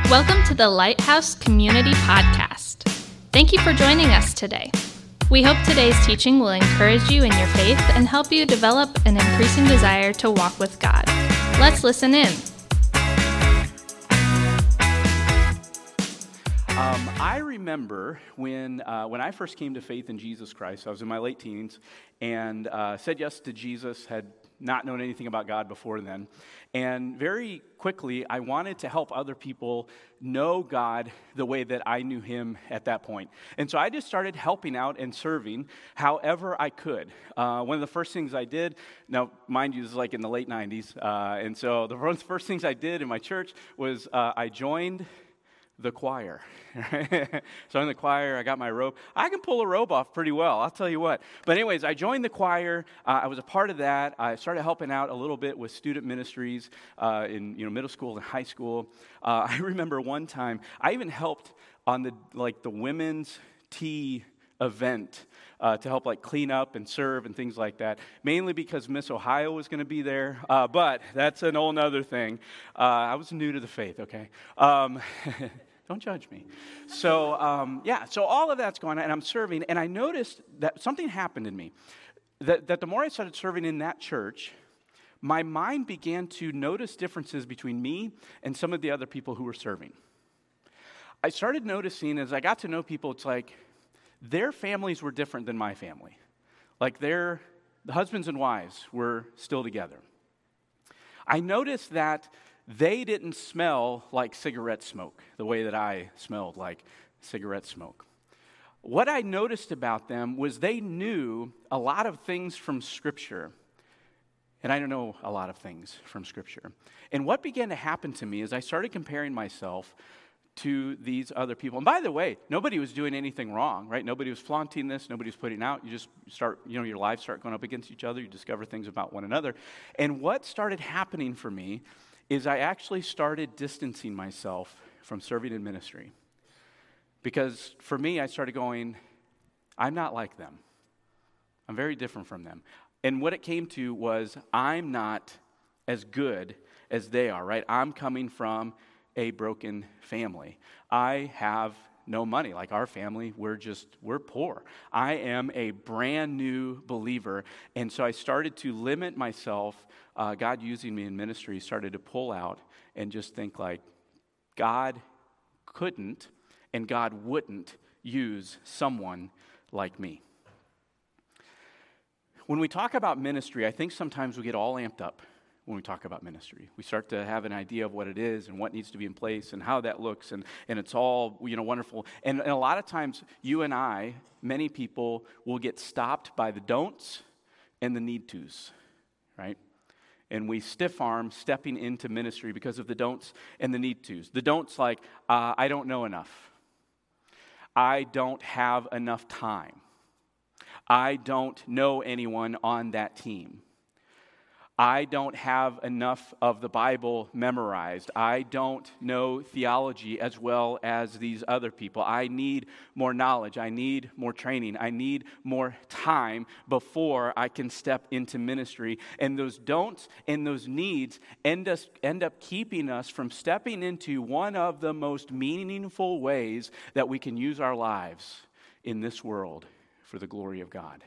Welcome to the Lighthouse Community Podcast. Thank you for joining us today. We hope today's teaching will encourage you in your faith and help you develop an increasing desire to walk with God. Let's listen in. I remember when I first came to faith in Jesus Christ. I was in my late teens and said yes to Jesus, had not known anything about God before then. And very quickly, I wanted to help other people know God the way that I knew him at that point. And so I just started helping out and serving however I could. One of the first things I did, now mind you, this is like in the late 90s. And so the first things I did in my church was I joined the choir. So in the choir, I got my robe. I can pull a robe off pretty well, I'll tell you what. But anyways, I joined the choir. I was a part of that. I started helping out a little bit with student ministries in middle school and high school. I remember one time, I even helped on the women's tea event to help clean up and serve and things like that, mainly because Miss Ohio was going to be there, but that's an whole nother thing. I was new to the faith, okay? Don't judge me. So, so all of that's going on, and I'm serving, and I noticed that something happened in me, that the more I started serving in that church, my mind began to notice differences between me and some of the other people who were serving. I started noticing, as I got to know people, it's like their families were different than my family. The husbands and wives were still together. I noticed that they didn't smell like cigarette smoke the way that I smelled like cigarette smoke. What I noticed about them was they knew a lot of things from Scripture, and I don't know a lot of things from Scripture. And what began to happen to me is I started comparing myself to these other people. And by the way, nobody was doing anything wrong, right? Nobody was flaunting this. Nobody was putting out. You just start, your lives start going up against each other. You discover things about one another. And what started happening for me is I actually started distancing myself from serving in ministry. Because for me, I started going, I'm not like them. I'm very different from them. And what it came to was I'm not as good as they are, right? I'm coming from a broken family. I have no money. Like our family, we're poor. I am a brand new believer. And so I started to limit myself. God using me in ministry started to pull out and just think God couldn't and God wouldn't use someone like me. When we talk about ministry, I think sometimes we get all amped up when we talk about ministry. We start to have an idea of what it is and what needs to be in place and how that looks, and it's all wonderful. And a lot of times, you and I, many people, will get stopped by the don'ts and the need tos, right? And we stiff-arm stepping into ministry because of the don'ts and the need tos. The don'ts I don't know enough. I don't have enough time. I don't know anyone on that team. I don't have enough of the Bible memorized. I don't know theology as well as these other people. I need more knowledge. I need more training. I need more time before I can step into ministry. And those don'ts and those needs end up keeping us from stepping into one of the most meaningful ways that we can use our lives in this world for the glory of God.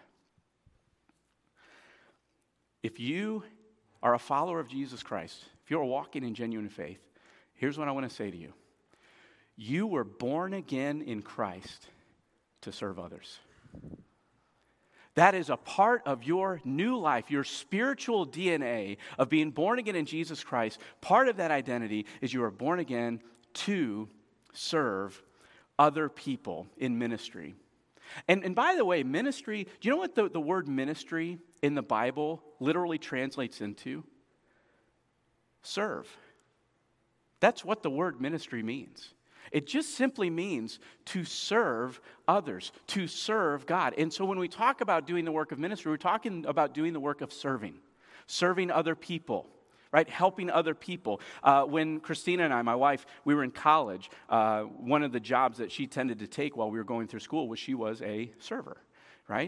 If you are a follower of Jesus Christ, if you're walking in genuine faith, here's what I want to say to you. You were born again in Christ to serve others. That is a part of your new life, your spiritual DNA of being born again in Jesus Christ. Part of that identity is you are born again to serve other people in ministry. And by the way, ministry, do you know what the word ministry in the Bible literally translates into? Serve. That's what the word ministry means. It just simply means to serve others, to serve God. And so when we talk about doing the work of ministry, we're talking about doing the work of serving other people. Right, helping other people. When Christina and I, my wife, we were in college, one of the jobs that she tended to take while we were going through school was she was a server, right?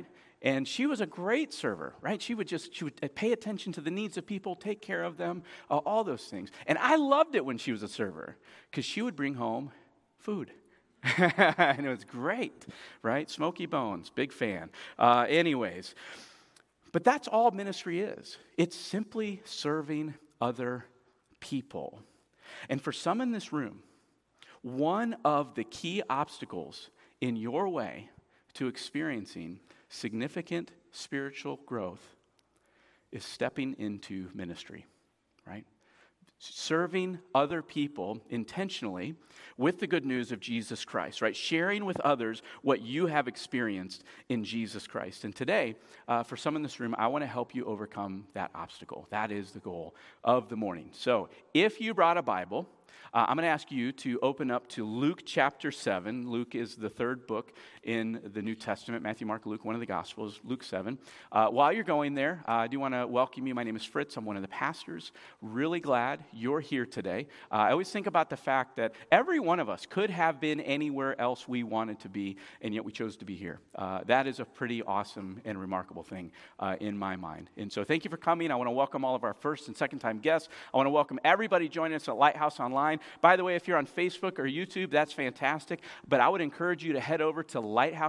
And she was a great server, right? She would pay attention to the needs of people, take care of them, all those things. And I loved it when she was a server because she would bring home food. And it was great, right? Smoky Bones, big fan. Anyways, but that's all ministry is. It's simply serving other people. And for some in this room, one of the key obstacles in your way to experiencing significant spiritual growth is stepping into ministry, right? Serving other people intentionally with the good news of Jesus Christ, right? Sharing with others what you have experienced in Jesus Christ. And today, for some in this room, I want to help you overcome that obstacle. That is the goal of the morning. So if you brought a Bible, I'm going to ask you to open up to Luke chapter 7. Luke is the third book in the New Testament. Matthew, Mark, Luke, one of the Gospels, Luke 7. While you're going there, I do want to welcome you. My name is Fritz. I'm one of the pastors. Really glad you're here today. I always think about the fact that every one of us could have been anywhere else we wanted to be, and yet we chose to be here. That is a pretty awesome and remarkable thing in my mind. And so thank you for coming. I want to welcome all of our first and second time guests. I want to welcome everybody joining us at Lighthouse Online. By the way, if you're on Facebook or YouTube, that's fantastic. But I would encourage you to head over to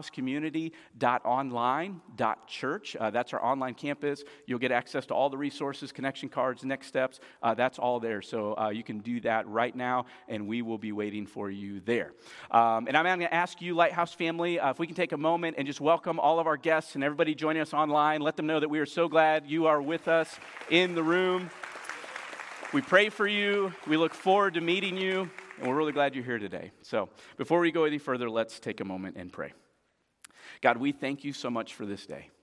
lighthousecommunity.online.church. That's our online campus. You'll get access to all the resources, connection cards, next steps. That's all there. So you can do that right now, and we will be waiting for you there. And I'm going to ask you, Lighthouse family, if we can take a moment and just welcome all of our guests and everybody joining us online. Let them know that we are so glad you are with us in the room. We pray for you. We look forward to meeting you, and we're really glad you're here today. So before we go any further, let's take a moment and pray. God, we thank you so much for this day.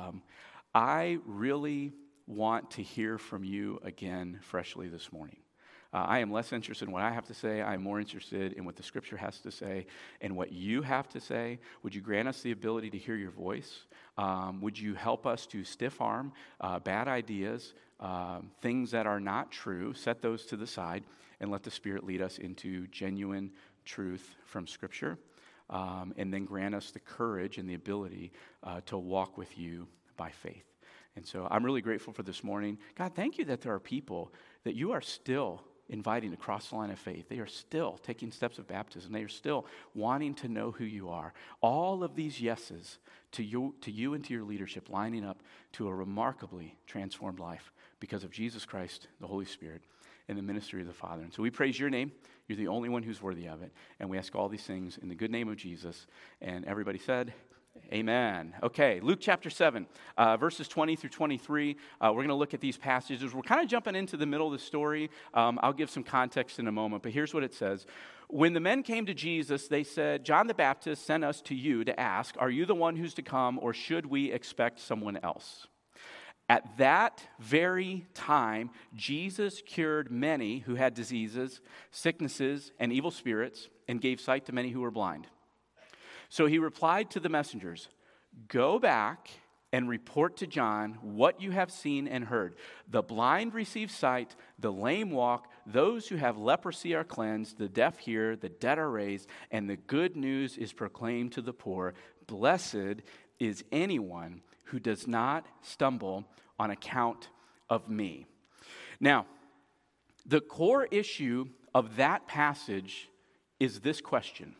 I really want to hear from you again freshly this morning. I am less interested in what I have to say. I am more interested in what the Scripture has to say and what you have to say. Would you grant us the ability to hear your voice? Would you help us to stiff arm bad ideas, things that are not true, set those to the side, and let the Spirit lead us into genuine truth from Scripture, and then grant us the courage and the ability to walk with you by faith. And so I'm really grateful for this morning. God, thank you that there are people that you are still inviting to cross the line of faith. They are still taking steps of baptism. They are still wanting to know who you are. All of these yeses to you and to your leadership lining up to a remarkably transformed life because of Jesus Christ, the Holy Spirit, and the ministry of the Father. And so we praise your name. You're the only one who's worthy of it. And we ask all these things in the good name of Jesus. And everybody said, amen. Okay, Luke chapter 7, verses 20 through 23. We're going to look at these passages. We're kind of jumping into the middle of the story. I'll give some context in a moment, but here's what it says. When the men came to Jesus, they said, John the Baptist sent us to you to ask, are you the one who's to come, or should we expect someone else? At that very time, Jesus cured many who had diseases, sicknesses, and evil spirits, and gave sight to many who were blind. So he replied to the messengers, go back and report to John what you have seen and heard. The blind receive sight, the lame walk, those who have leprosy are cleansed, the deaf hear, the dead are raised, and the good news is proclaimed to the poor. Blessed is anyone who does not stumble on account of me. Now, the core issue of that passage is this question.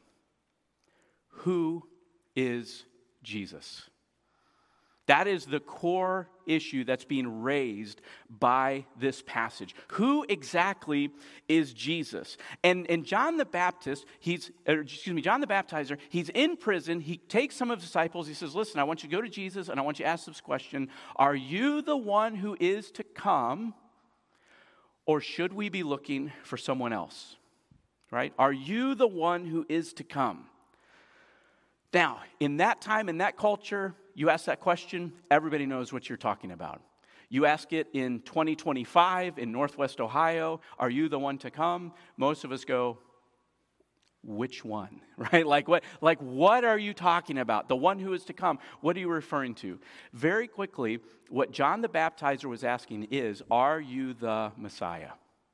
Who is Jesus? That is the core issue that's being raised by this passage. Who exactly is Jesus? And John the Baptizer, he's in prison. He takes some of his disciples. He says, listen, I want you to go to Jesus and I want you to ask this question. Are you the one who is to come, or should we be looking for someone else? Right? Are you the one who is to come? Now, in that time, in that culture, you ask that question, everybody knows what you're talking about. You ask it in 2025 in Northwest Ohio, are you the one to come? Most of us go, which one, right? Like what are you talking about? The one who is to come. What are you referring to? Very quickly, what John the Baptizer was asking is, are you the Messiah?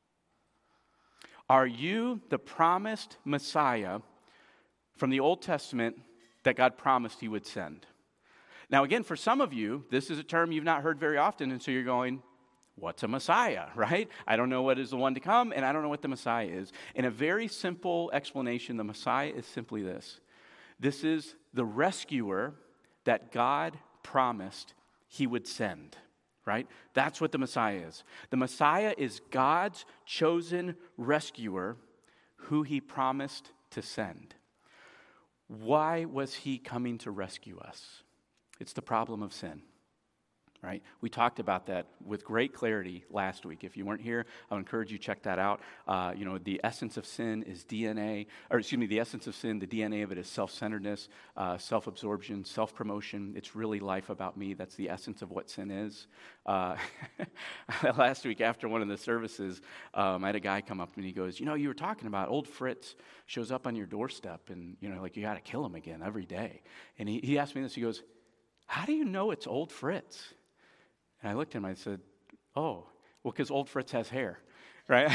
Are you the promised Messiah from the Old Testament that God promised he would send? Now, again, for some of you, this is a term you've not heard very often, and so you're going, what's a Messiah, right? I don't know what is the one to come, and I don't know what the Messiah is. In a very simple explanation, the Messiah is simply this. This is the rescuer that God promised he would send, right? That's what the Messiah is. The Messiah is God's chosen rescuer who he promised to send. Why was he coming to rescue us? It's the problem of sin, right? We talked about that with great clarity last week. If you weren't here, I would encourage you to check that out. The essence of sin is the essence of sin, the DNA of it is self-centeredness, self-absorption, self-promotion. It's really life about me. That's the essence of what sin is. Last week after one of the services, I had a guy come up to me and he goes, you were talking about old Fritz shows up on your doorstep and, you got to kill him again every day. And he asked me this, he goes, how do you know it's old Fritz? And I looked at him and I said, because old Fritz has hair, right?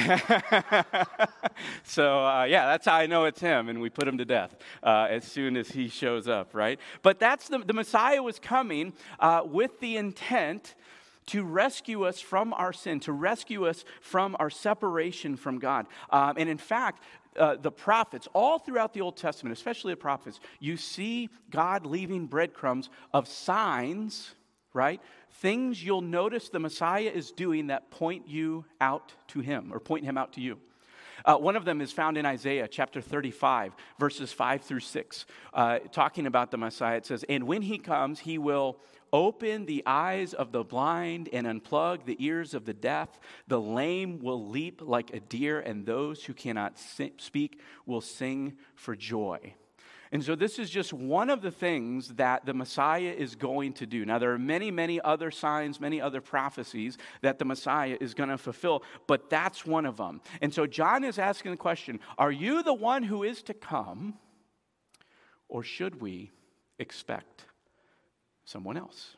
So, that's how I know it's him, and we put him to death as soon as he shows up, right? But that's the Messiah was coming with the intent to rescue us from our sin, to rescue us from our separation from God. And in fact, the prophets, all throughout the Old Testament, especially the prophets, you see God leaving breadcrumbs of signs, right? Things you'll notice the Messiah is doing that point you out to him, or point him out to you. One of them is found in Isaiah chapter 35, verses 5 through 6, talking about the Messiah. It says, and when he comes, he will open the eyes of the blind and unplug the ears of the deaf. The lame will leap like a deer, and those who cannot speak will sing for joy. And so this is just one of the things that the Messiah is going to do. Now, there are many, many other signs, many other prophecies that the Messiah is going to fulfill, but that's one of them. And so John is asking the question, are you the one who is to come, or should we expect someone else?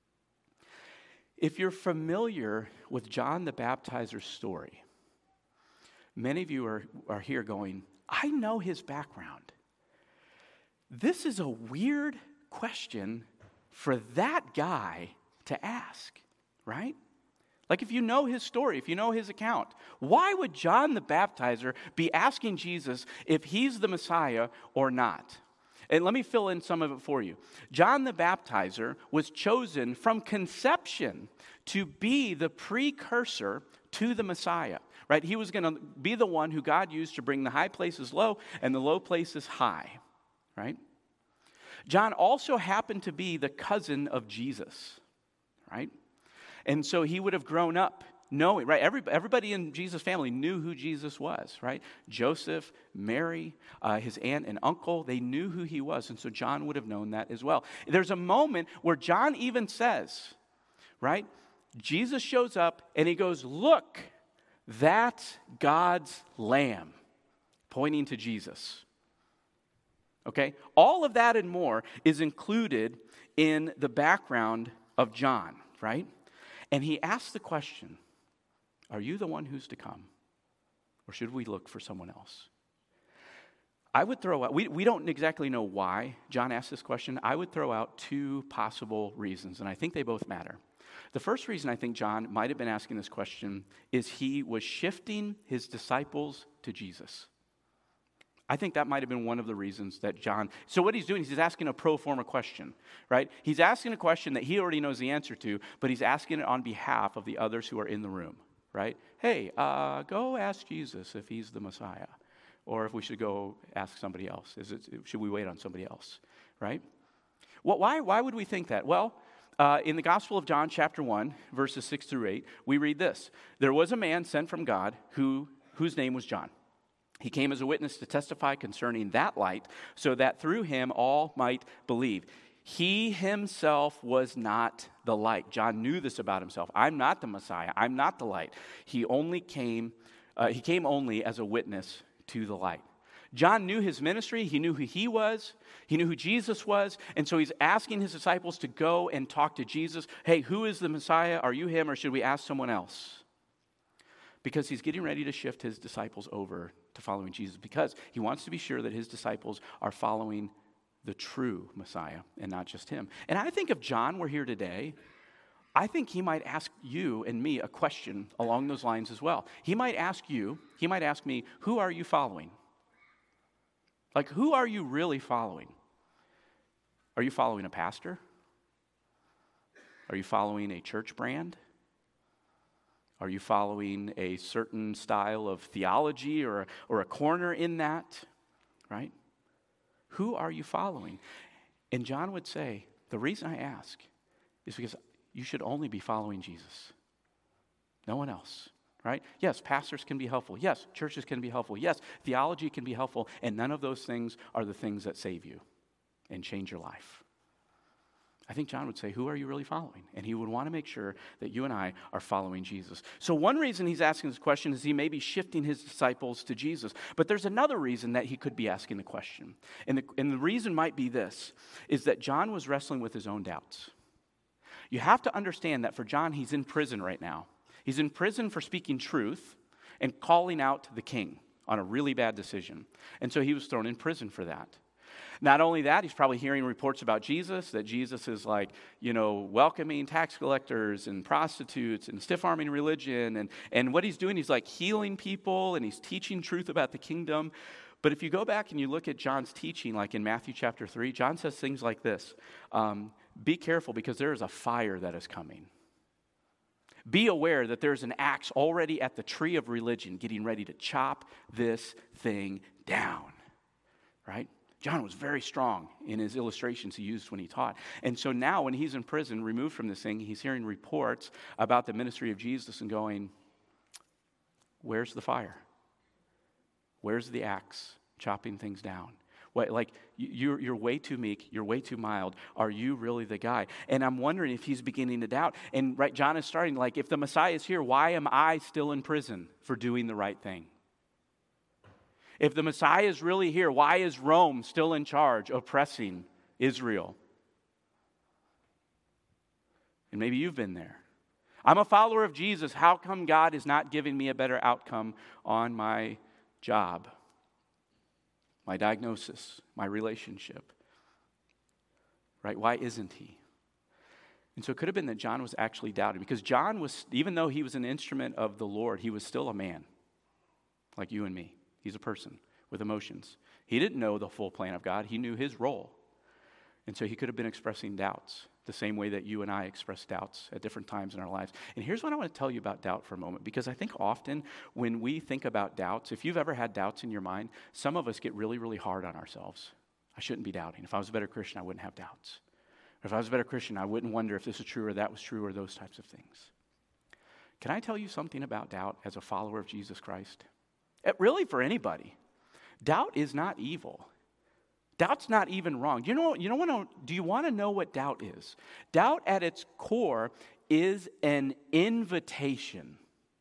If you're familiar with John the Baptizer's story, many of you are here going, I know his background. This is a weird question for that guy to ask, right? Like if you know his story, if you know his account, why would John the Baptizer be asking Jesus if he's the Messiah or not? And let me fill in some of it for you. John the Baptizer was chosen from conception to be the precursor to the Messiah, right? He was going to be the one who God used to bring the high places low and the low places high, right? John also happened to be the cousin of Jesus, right? And so he would have grown up knowing, right? Everybody in Jesus' family knew who Jesus was, right? Joseph, Mary, his aunt and uncle, they knew who he was. And so John would have known that as well. There's a moment where John even says, right? Jesus shows up and he goes, look, that's God's lamb, pointing to Jesus. Okay? All of that and more is included in the background of John, right? And he asks the question, are you the one who's to come? Or should we look for someone else? I would throw out, we don't exactly know why John asked this question. I would throw out two possible reasons, and I think they both matter. The first reason I think John might have been asking this question is he was shifting his disciples to Jesus. I think that might have been one of the reasons that John, so what he's doing is he's asking a pro forma question, right? He's asking a question that he already knows the answer to, but he's asking it on behalf of the others who are in the room, right? Hey, go ask Jesus if he's the Messiah, or if we should go ask somebody else. Should we wait on somebody else, right? Well, why would we think that? Well, in the Gospel of John, chapter 1, verses 6 through 8, we read this. There was a man sent from God whose name was John. He came as a witness to testify concerning that light, so that through him all might believe. He himself was not the light. John knew this about himself. I'm not the Messiah. I'm not the light. He came only as a witness to the light. John knew his ministry. He knew who he was. He knew who Jesus was. And so he's asking his disciples to go and talk to Jesus. Hey, who is the Messiah? Are you him, or should we ask someone else? Because he's getting ready to shift his disciples over to following Jesus, because he wants to be sure that his disciples are following the true Messiah and not just him. And I think if John were here today, I think he might ask you and me a question along those lines as well. He might ask me, who are you following? Like, who are you really following? Are you following a pastor? Are you following a church brand? Are you following a certain style of theology or a corner in that? Right? Who are you following? And John would say, the reason I ask is because you should only be following Jesus. No one else, right? Yes, pastors can be helpful. Yes, churches can be helpful. Yes, theology can be helpful. And none of those things are the things that save you and change your life. I think John would say, who are you really following? And he would want to make sure that you and I are following Jesus. So one reason he's asking this question is he may be shifting his disciples to Jesus. But there's another reason that he could be asking the question. And the reason might be this, is that John was wrestling with his own doubts. You have to understand that for John, he's in prison right now. He's in prison for speaking truth and calling out the king on a really bad decision. And so he was thrown in prison for that. Not only that, he's probably hearing reports about Jesus, that Jesus is like, welcoming tax collectors and prostitutes and stiff-arming religion. And what he's doing, he's like healing people and he's teaching truth about the kingdom. But if you go back and you look at John's teaching, like in Matthew chapter 3, John says things like this. Be careful because there is a fire that is coming. Be aware that there's an axe already at the tree of religion getting ready to chop this thing down, right? John was very strong in his illustrations he used when he taught. And so now when he's in prison, removed from this thing, he's hearing reports about the ministry of Jesus and going, where's the fire? Where's the axe chopping things down? What, like, you're way too meek, you're way too mild. Are you really the guy? And I'm wondering if he's beginning to doubt. And right, John is starting, like, if the Messiah is here, why am I still in prison for doing the right thing? If the Messiah is really here, why is Rome still in charge, oppressing Israel? And maybe you've been there. I'm a follower of Jesus. How come God is not giving me a better outcome on my job, my diagnosis, my relationship? Right? Why isn't he? And so it could have been that John was actually doubting, because John was, even though he was an instrument of the Lord, he was still a man, like you and me. He's a person with emotions. He didn't know the full plan of God. He knew his role. And so he could have been expressing doubts the same way that you and I express doubts at different times in our lives. And here's what I want to tell you about doubt for a moment, because I think often when we think about doubts, if you've ever had doubts in your mind, some of us get really, really hard on ourselves. I shouldn't be doubting. If I was a better Christian, I wouldn't have doubts. Or if I was a better Christian, I wouldn't wonder if this is true or that was true or those types of things. Can I tell you something about doubt as a follower of Jesus Christ? Really, for anybody, doubt is not evil. Doubt's not even wrong. Do you want to know what doubt is? Doubt at its core is an invitation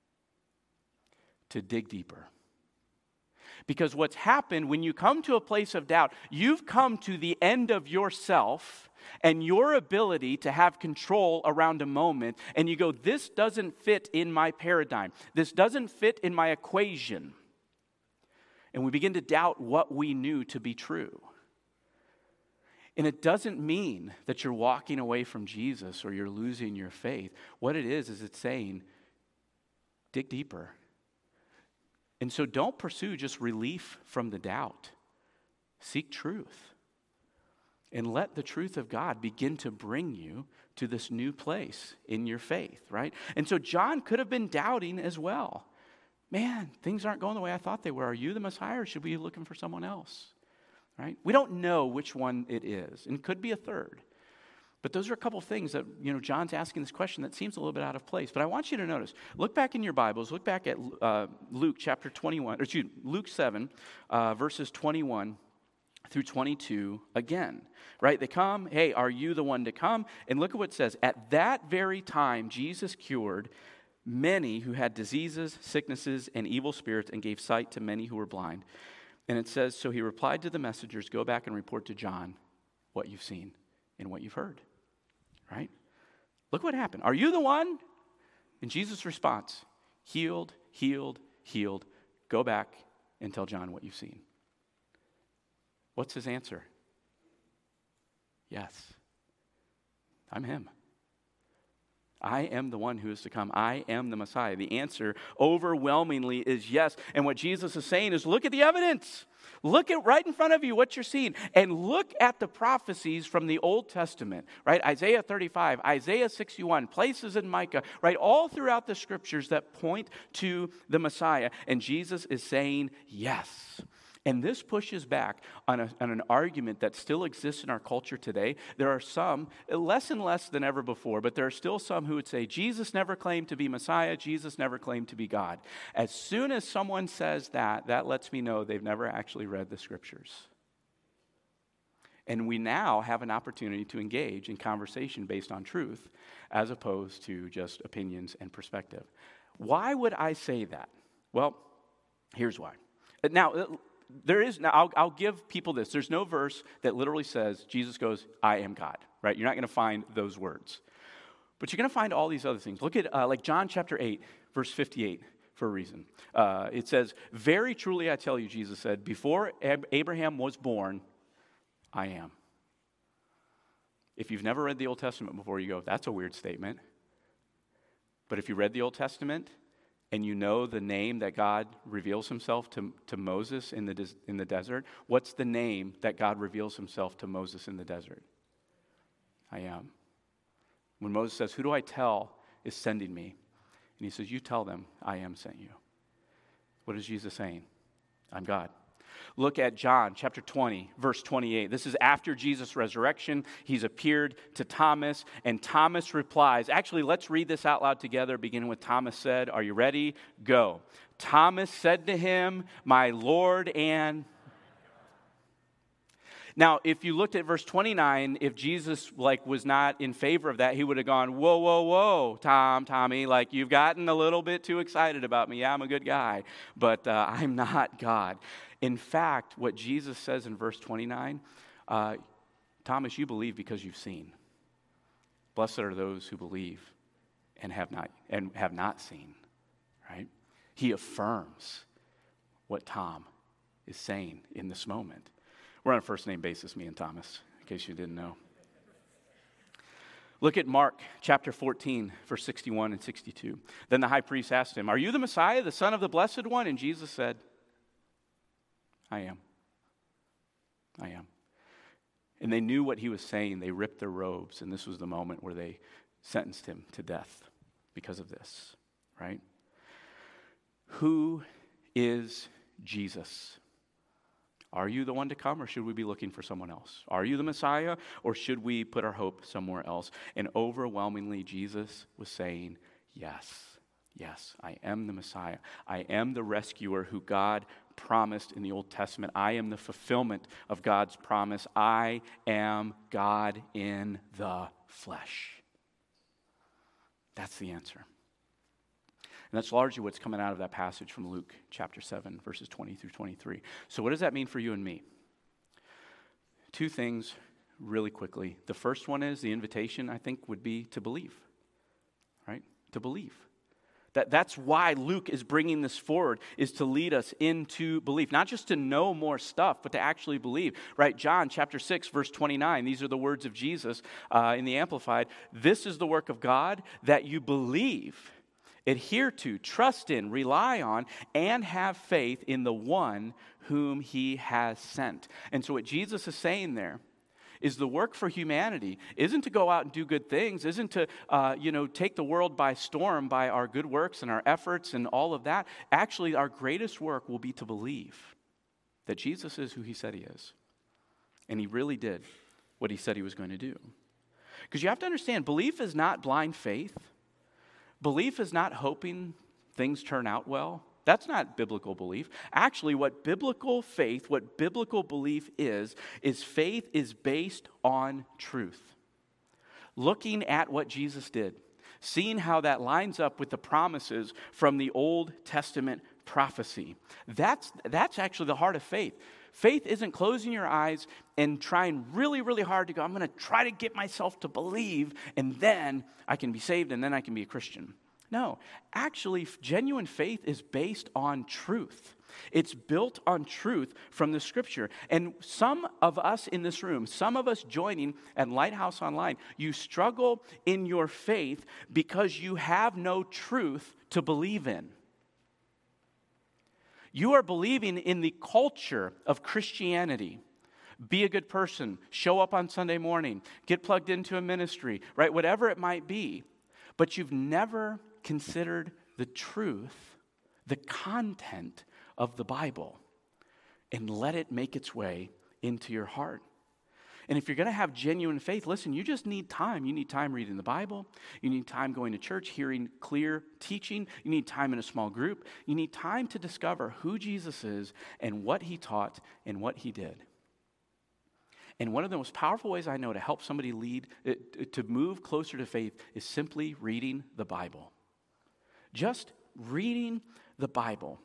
to dig deeper. Because what's happened when you come to a place of doubt, you've come to the end of yourself and your ability to have control around a moment, and you go, this doesn't fit in my paradigm. This doesn't fit in my equation. And we begin to doubt what we knew to be true. And it doesn't mean that you're walking away from Jesus or you're losing your faith. What it is it's saying, dig deeper. And so don't pursue just relief from the doubt. Seek truth. And let the truth of God begin to bring you to this new place in your faith, right? And so John could have been doubting as well. Man, things aren't going the way I thought they were. Are you the Messiah, or should we be looking for someone else? Right? We don't know which one it is, and it could be a third. But those are a couple things that, John's asking this question that seems a little bit out of place. But I want you to notice, look back in your Bibles, look back at Luke chapter 21, Luke 7, verses 21 through 22 again, right? They come, hey, are you the one to come? And look at what it says. At that very time, Jesus cured many who had diseases, sicknesses, and evil spirits, and gave sight to many who were blind. And it says, so he replied to the messengers, go back and report to John what you've seen and what you've heard, right? Look what happened. Are you the one? And Jesus' response, healed, healed, healed. Go back and tell John what you've seen. What's his answer? Yes, I'm him. I am the one who is to come. I am the Messiah. The answer overwhelmingly is yes. And what Jesus is saying is, look at the evidence. Look at right in front of you what you're seeing. And look at the prophecies from the Old Testament, right? Isaiah 35, Isaiah 61, places in Micah, right? All throughout the scriptures that point to the Messiah. And Jesus is saying yes. And this pushes back on an argument that still exists in our culture today. There are some, less and less than ever before, but there are still some who would say, Jesus never claimed to be Messiah, Jesus never claimed to be God. As soon as someone says that lets me know they've never actually read the scriptures. And we now have an opportunity to engage in conversation based on truth, as opposed to just opinions and perspective. Why would I say that? Well, here's why. Now, I'll give people this. There's no verse that literally says, Jesus goes, I am God, right? You're not going to find those words. But you're going to find all these other things. Look at like John chapter 8, verse 58 for a reason. It says, very truly I tell you, Jesus said, before Abraham was born, I am. If you've never read the Old Testament before, you go, that's a weird statement. But if you read the Old Testament, and you know the name that God reveals himself to Moses in the desert, what's the name that God reveals himself to Moses in the desert? I am. When Moses says, who do I tell is sending me? And he says, you tell them, I am sent you. What is Jesus saying? I'm God. Look at John chapter 20, verse 28. This is after Jesus' resurrection. He's appeared to Thomas, and Thomas replies. Actually, let's read this out loud together, beginning with Thomas said. Are you ready? Go. Thomas said to him, my Lord and... Now, if you looked at verse 29, if Jesus was not in favor of that, he would have gone, whoa, whoa, whoa, Tommy, you've gotten a little bit too excited about me. Yeah, I'm a good guy, but I'm not God. In fact, what Jesus says in verse 29, Thomas, you believe because you've seen. Blessed are those who believe and have not seen, right? He affirms what Tom is saying in this moment. We're on a first-name basis, me and Thomas, in case you didn't know. Look at Mark chapter 14, verse 61 and 62. Then the high priest asked him, are you the Messiah, the Son of the Blessed One? And Jesus said, I am. I am. And they knew what he was saying. They ripped their robes, and this was the moment where they sentenced him to death because of this, right? Who is Jesus? Are you the one to come, or should we be looking for someone else? Are you the Messiah, or should we put our hope somewhere else? And overwhelmingly, Jesus was saying, yes, yes, I am the Messiah. I am the rescuer who God promised in the Old Testament. I am the fulfillment of God's promise. I am God in the flesh. That's the answer. And that's largely what's coming out of that passage from Luke chapter 7, verses 20 through 23. So what does that mean for you and me? Two things really quickly. The first one is the invitation, I think, would be to believe, right? To believe. That's why Luke is bringing this forward, is to lead us into belief. Not just to know more stuff, but to actually believe, right? John chapter 6, verse 29, these are the words of Jesus in the Amplified. This is the work of God, that you believe, adhere to, trust in, rely on, and have faith in the one whom he has sent. And so what Jesus is saying there is the work for humanity isn't to go out and do good things, isn't to take the world by storm by our good works and our efforts and all of that. Actually, our greatest work will be to believe that Jesus is who he said he is. And he really did what he said he was going to do. Because you have to understand, belief is not blind faith. Belief is not hoping things turn out well. That's not biblical belief. Actually, what biblical faith, what biblical belief is faith is based on truth. Looking at what Jesus did, seeing how that lines up with the promises from the Old Testament prophecy. That's actually the heart of faith. Faith isn't closing your eyes and trying really, really hard to go, I'm going to try to get myself to believe, and then I can be saved, and then I can be a Christian. No, actually, genuine faith is based on truth. It's built on truth from the Scripture. And some of us in this room, some of us joining at Lighthouse Online, you struggle in your faith because you have no truth to believe in. You are believing in the culture of Christianity. Be a good person, show up on Sunday morning, get plugged into a ministry, right? Whatever it might be. But you've never considered the truth, the content of the Bible, and let it make its way into your heart. And if you're going to have genuine faith, listen, you just need time. You need time reading the Bible. You need time going to church, hearing clear teaching. You need time in a small group. You need time to discover who Jesus is and what he taught and what he did. And one of the most powerful ways I know to help somebody to move closer to faith is simply reading the Bible. Just reading the Bible.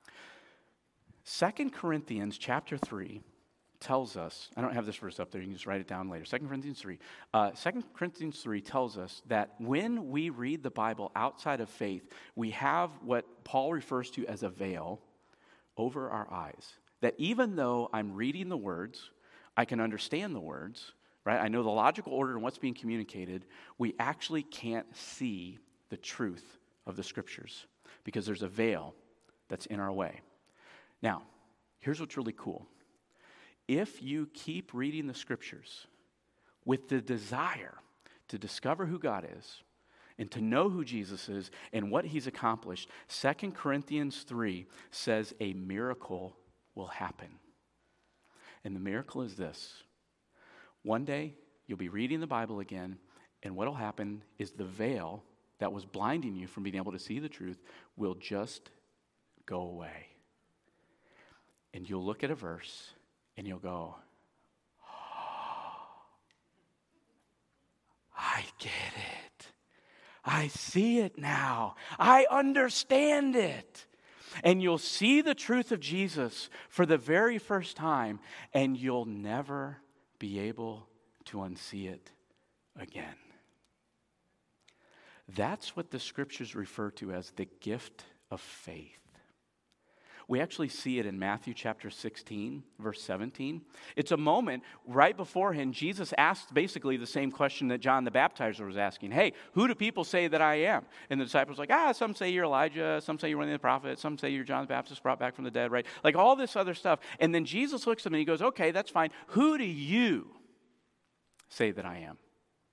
2 Corinthians chapter 3 tells us, I don't have this verse up there, you can just write it down later. 2 Corinthians 3. 2 Corinthians 3 tells us that when we read the Bible outside of faith, we have what Paul refers to as a veil over our eyes. That even though I'm reading the words, I can understand the words, right? I know the logical order and what's being communicated. We actually can't see the truth of the Scriptures because there's a veil that's in our way. Now, here's what's really cool. If you keep reading the Scriptures with the desire to discover who God is and to know who Jesus is and what he's accomplished, 2 Corinthians 3 says a miracle will happen. And the miracle is this. One day, you'll be reading the Bible again, and what will happen is the veil that was blinding you from being able to see the truth will just go away. And you'll look at a verse, and you'll go, oh, I get it. I see it now. I understand it. And you'll see the truth of Jesus for the very first time, and you'll never be able to unsee it again. That's what the Scriptures refer to as the gift of faith. We actually see it in Matthew chapter 16, verse 17. It's a moment right beforehand. Jesus asked basically the same question that John the Baptizer was asking. Hey, who do people say that I am? And the disciples were like, some say you're Elijah, some say you're one of the prophets, some say you're John the Baptist brought back from the dead, right? Like all this other stuff. And then Jesus looks at them and he goes, okay, that's fine. Who do you say that I am?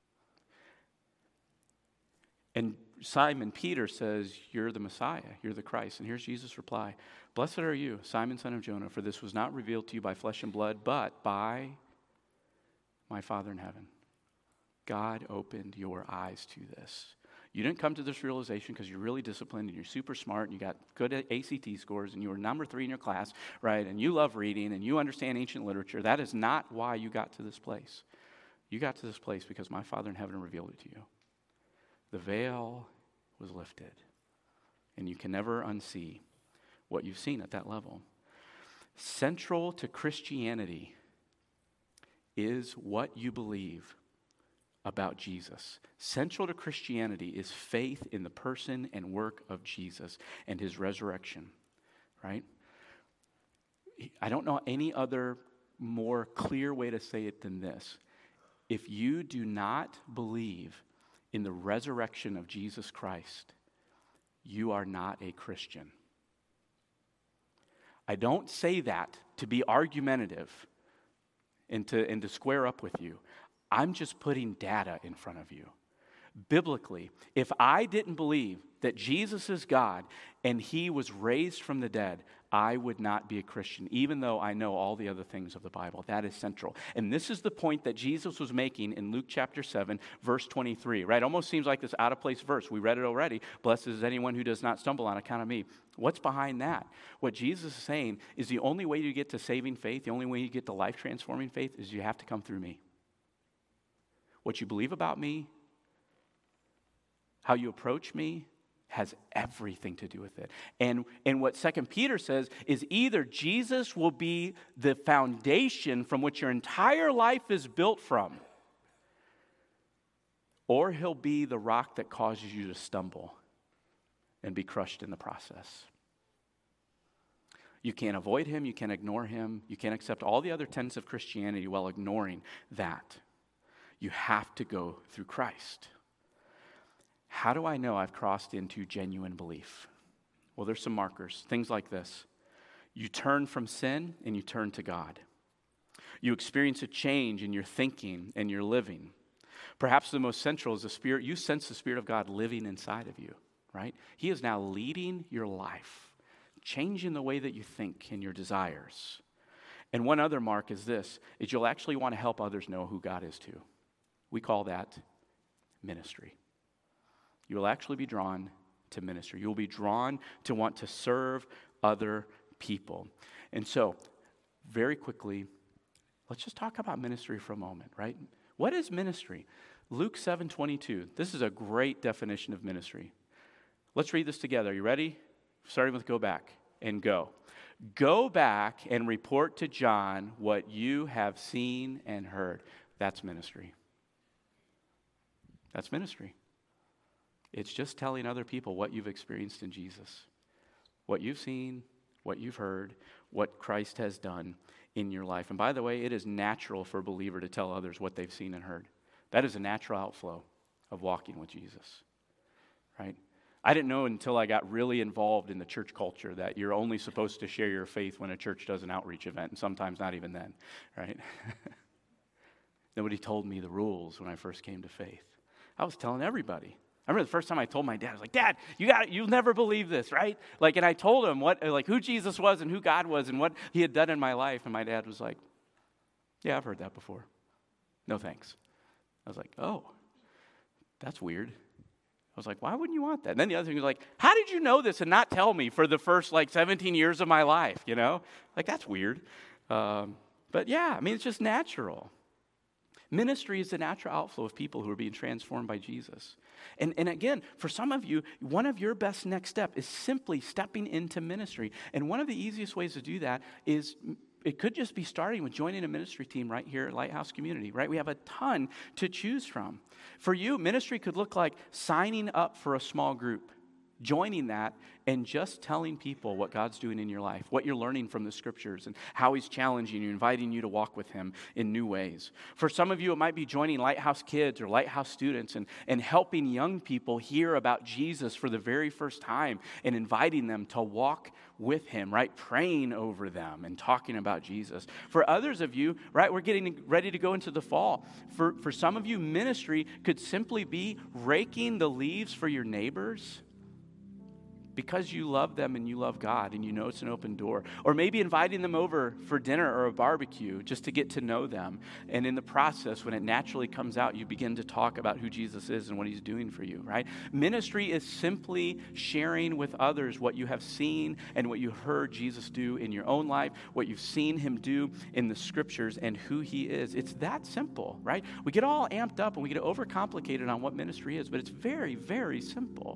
And Simon Peter says, you're the Messiah, you're the Christ. And here's Jesus' reply. Blessed are you, Simon, son of Jonah, for this was not revealed to you by flesh and blood, but by my Father in heaven. God opened your eyes to this. You didn't come to this realization because you're really disciplined and you're super smart and you got good ACT scores and you were number 3 in your class, right? And you love reading and you understand ancient literature. That is not why you got to this place. You got to this place because my Father in heaven revealed it to you. The veil was lifted, and you can never unsee what you've seen at that level. Central to Christianity is what you believe about Jesus. Central to Christianity is faith in the person and work of Jesus and his resurrection, right? I don't know any other more clear way to say it than this. If you do not believe in the resurrection of Jesus Christ, you are not a Christian. I don't say that to be argumentative and to square up with you. I'm just putting data in front of you. Biblically, if I didn't believe that Jesus is God and he was raised from the dead, I would not be a Christian, even though I know all the other things of the Bible. That is central. And this is the point that Jesus was making in Luke chapter 7, verse 23, right? Almost seems like this out-of-place verse. We read it already. Blessed is anyone who does not stumble on account of me. What's behind that? What Jesus is saying is the only way you get to saving faith, the only way you get to life-transforming faith is you have to come through me. What you believe about me, how you approach me, has everything to do with it. And what 2 Peter says is either Jesus will be the foundation from which your entire life is built from, or he'll be the rock that causes you to stumble and be crushed in the process. You can't avoid him. You can't ignore him. You can't accept all the other tenets of Christianity while ignoring that. You have to go through Christ. How do I know I've crossed into genuine belief? Well, there's some markers. Things like this. You turn from sin and you turn to God. You experience a change in your thinking and your living. Perhaps the most central is the Spirit. You sense the Spirit of God living inside of you, right? He is now leading your life, changing the way that you think and your desires. And one other mark is this, is you'll actually want to help others know who God is too. We call that ministry. You will actually be drawn to ministry. You will be drawn to want to serve other people. And so, very quickly, let's just talk about ministry for a moment, right? What is ministry? Luke 7:22. This is a great definition of ministry. Let's read this together. You ready? Starting with go back and go. Go back and report to John what you have seen and heard. That's ministry. That's ministry. It's just telling other people what you've experienced in Jesus, what you've seen, what you've heard, what Christ has done in your life. And by the way, it is natural for a believer to tell others what they've seen and heard. That is a natural outflow of walking with Jesus, right? I didn't know until I got really involved in the church culture that you're only supposed to share your faith when a church does an outreach event, and sometimes not even then, right? Nobody told me the rules when I first came to faith. I was telling everybody. I remember the first time I told my dad, I was like, Dad, you'll never believe this, right? And I told him who Jesus was and who God was and what he had done in my life. And my dad was like, yeah, I've heard that before. No thanks. I was like, oh, that's weird. I was like, why wouldn't you want that? And then the other thing was like, how did you know this and not tell me for the first 17 years of my life, That's weird. But yeah, it's just natural. Ministry is the natural outflow of people who are being transformed by Jesus. And again, for some of you, one of your best next step is simply stepping into ministry. And one of the easiest ways to do that is, it could just be starting with joining a ministry team right here at Lighthouse Community, right? We have a ton to choose from. For you, ministry could look like signing up for a small group, joining that, and just telling people what God's doing in your life, what you're learning from the scriptures, and how he's challenging you, inviting you to walk with him in new ways. For some of you, it might be joining Lighthouse Kids or Lighthouse students and helping young people hear about Jesus for the very first time and inviting them to walk with him, right? Praying over them and talking about Jesus. For others of you, right, we're getting ready to go into the fall. For some of you, ministry could simply be raking the leaves for your neighbors because you love them and you love God and you know it's an open door. Or maybe inviting them over for dinner or a barbecue just to get to know them. And in the process, when it naturally comes out, you begin to talk about who Jesus is and what he's doing for you, right? Ministry is simply sharing with others what you have seen and what you heard Jesus do in your own life, what you've seen him do in the scriptures and who he is. It's that simple, right? We get all amped up and we get overcomplicated on what ministry is, but it's very, very simple.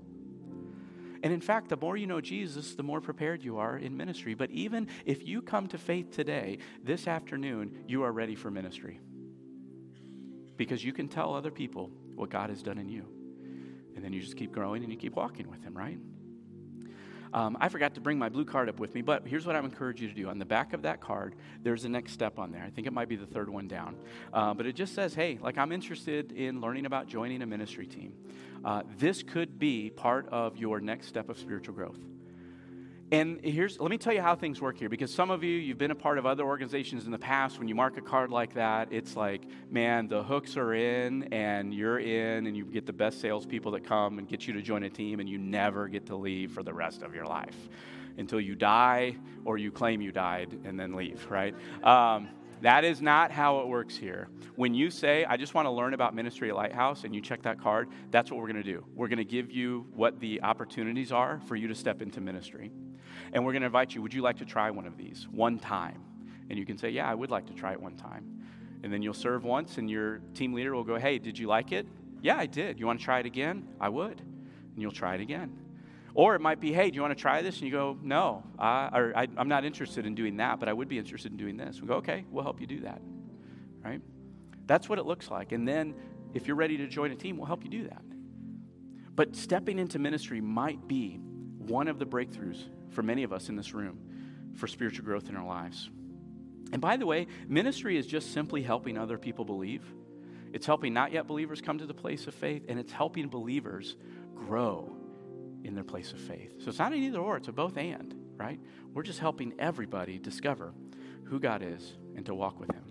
And in fact, the more you know Jesus, the more prepared you are in ministry. But even if you come to faith today, this afternoon, you are ready for ministry. Because you can tell other people what God has done in you. And then you just keep growing and you keep walking with him, right? I forgot to bring my blue card up with me, but here's what I would encourage you to do. On the back of that card, there's the next step on there. I think it might be the third one down. But it just says, hey, I'm interested in learning about joining a ministry team. This could be part of your next step of spiritual growth. And let me tell you how things work here, because some of you've been a part of other organizations in the past. When you mark a card like that, it's like, man, the hooks are in, and you're in, and you get the best salespeople that come and get you to join a team, and you never get to leave for the rest of your life until you die or you claim you died and then leave, right? That is not how it works here. When you say, I just want to learn about ministry at Lighthouse, and you check that card, that's what we're going to do. We're going to give you what the opportunities are for you to step into ministry. And we're going to invite you, would you like to try one of these one time? And you can say, yeah, I would like to try it one time. And then you'll serve once, and your team leader will go, hey, did you like it? Yeah, I did. You want to try it again? I would. And you'll try it again. Or it might be, hey, do you want to try this? And you go, no, I'm not interested in doing that, but I would be interested in doing this. We go, okay, we'll help you do that, right? That's what it looks like. And then if you're ready to join a team, we'll help you do that. But stepping into ministry might be one of the breakthroughs for many of us in this room for spiritual growth in our lives. And by the way, ministry is just simply helping other people believe. It's helping not yet believers come to the place of faith, and it's helping believers grow in their place of faith. So it's not an either or, it's a both and, right? We're just helping everybody discover who God is and to walk with him.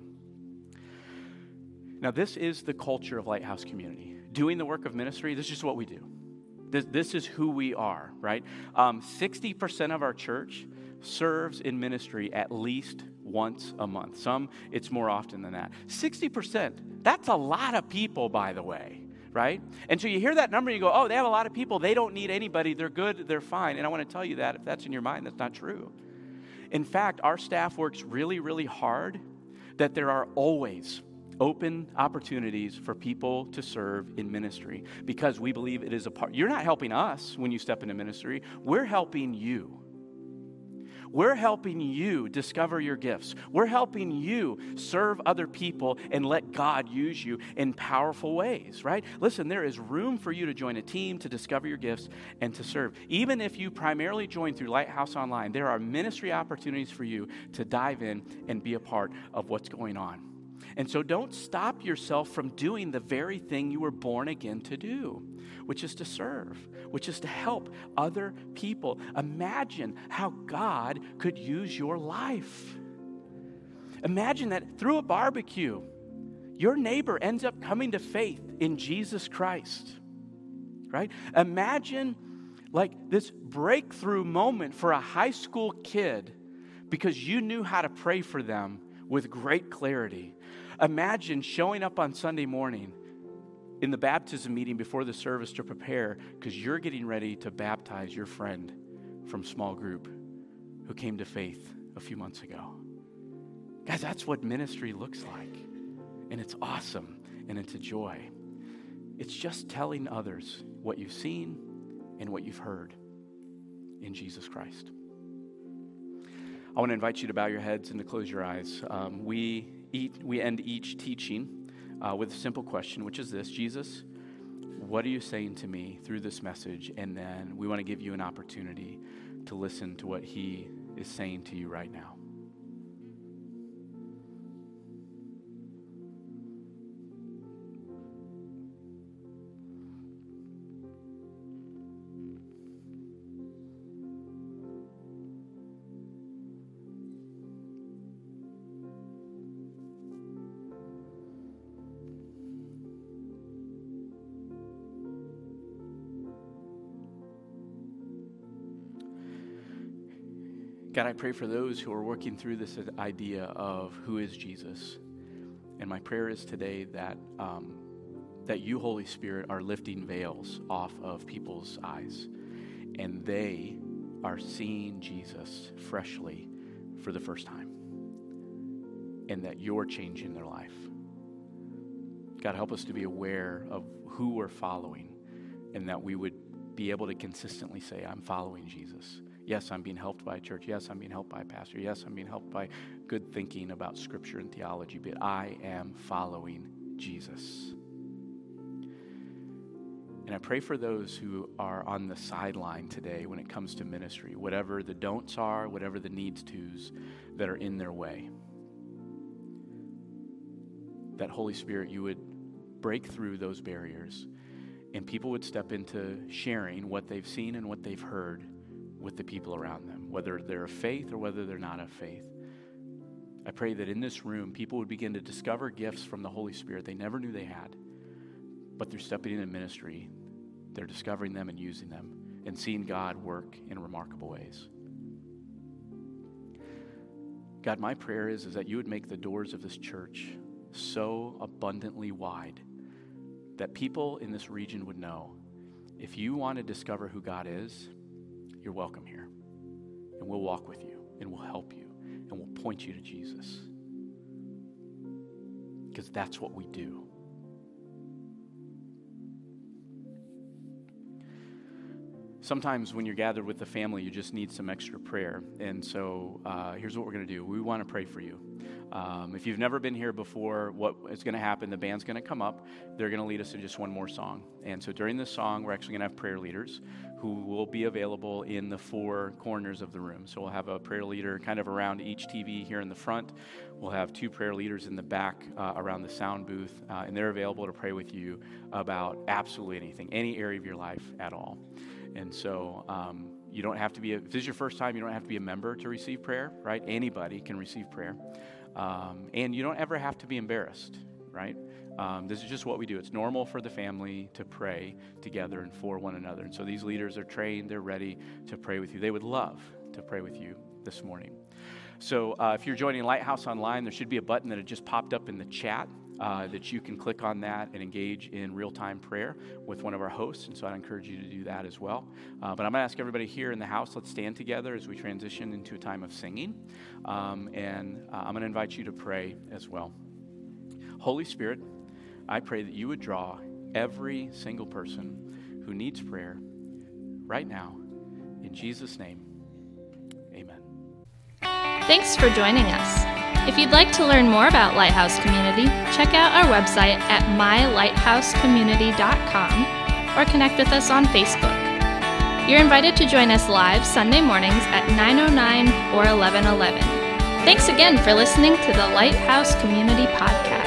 Now, this is the culture of Lighthouse Community. Doing the work of ministry, this is just what we do. This is who we are, right? 60% of our church serves in ministry at least once a month. Some, it's more often than that. 60%, that's a lot of people, by the way, right? And so you hear that number and you go, oh, they have a lot of people. They don't need anybody. They're good. They're fine. And I want to tell you that if that's in your mind, that's not true. In fact, our staff works really, really hard that there are always open opportunities for people to serve in ministry because we believe it is a part. You're not helping us when you step into ministry. We're helping you. We're helping you discover your gifts. We're helping you serve other people and let God use you in powerful ways, right? Listen, there is room for you to join a team, to discover your gifts, and to serve. Even if you primarily join through Lighthouse Online, there are ministry opportunities for you to dive in and be a part of what's going on. And so don't stop yourself from doing the very thing you were born again to do, which is to serve, which is to help other people. Imagine how God could use your life. Imagine that through a barbecue, your neighbor ends up coming to faith in Jesus Christ, right? Imagine like this breakthrough moment for a high school kid because you knew how to pray for them with great clarity. Imagine showing up on Sunday morning in the baptism meeting before the service to prepare because you're getting ready to baptize your friend from small group who came to faith a few months ago. Guys, that's what ministry looks like. And it's awesome and it's a joy. It's just telling others what you've seen and what you've heard in Jesus Christ. I want to invite you to bow your heads and to close your eyes. We end each teaching with a simple question, which is this: Jesus, what are you saying to me through this message? And then we want to give you an opportunity to listen to what he is saying to you right now. God, I pray for those who are working through this idea of who is Jesus. And my prayer is today that that you, Holy Spirit, are lifting veils off of people's eyes. And they are seeing Jesus freshly for the first time. And that you're changing their life. God, help us to be aware of who we're following. And that we would be able to consistently say, I'm following Jesus. Yes, I'm being helped by a church. Yes, I'm being helped by a pastor. Yes, I'm being helped by good thinking about scripture and theology, but I am following Jesus. And I pray for those who are on the sideline today when it comes to ministry, whatever the don'ts are, whatever the needs tos that are in their way. That Holy Spirit, you would break through those barriers and people would step into sharing what they've seen and what they've heard with the people around them, whether they're of faith or whether they're not of faith. I pray that in this room, people would begin to discover gifts from the Holy Spirit they never knew they had, but they're stepping into ministry. They're discovering them and using them and seeing God work in remarkable ways. God, my prayer is that you would make the doors of this church so abundantly wide that people in this region would know, if you want to discover who God is, you're welcome here. And we'll walk with you, and we'll help you, and we'll point you to Jesus. Because that's what we do. Sometimes when you're gathered with the family, you just need some extra prayer. And so here's what we're going to do. We want to pray for you. If you've never been here before, what is going to happen, the band's going to come up. They're going to lead us in just one more song. And so during this song, we're actually going to have prayer leaders who will be available in the four corners of the room. So we'll have a prayer leader kind of around each TV here in the front. We'll have two prayer leaders in the back around the sound booth, and they're available to pray with you about absolutely anything, any area of your life at all. And so you don't have to be, if this is your first time, you don't have to be a member to receive prayer, right? Anybody can receive prayer. And you don't ever have to be embarrassed, right? This is just what we do. It's normal for the family to pray together and for one another. And so these leaders are trained, they're ready to pray with you. They would love to pray with you this morning. So if you're joining Lighthouse Online, there should be a button that had just popped up in the chat that you can click on that and engage in real-time prayer with one of our hosts. And so I'd encourage you to do that as well. But I'm going to ask everybody here in the house, let's stand together as we transition into a time of singing. And I'm going to invite you to pray as well. Holy Spirit, I pray that you would draw every single person who needs prayer right now. In Jesus' name, amen. Thanks for joining us. If you'd like to learn more about Lighthouse Community, check out our website at mylighthousecommunity.com or connect with us on Facebook. You're invited to join us live Sunday mornings at 9:09 or 11:11. Thanks again for listening to the Lighthouse Community Podcast.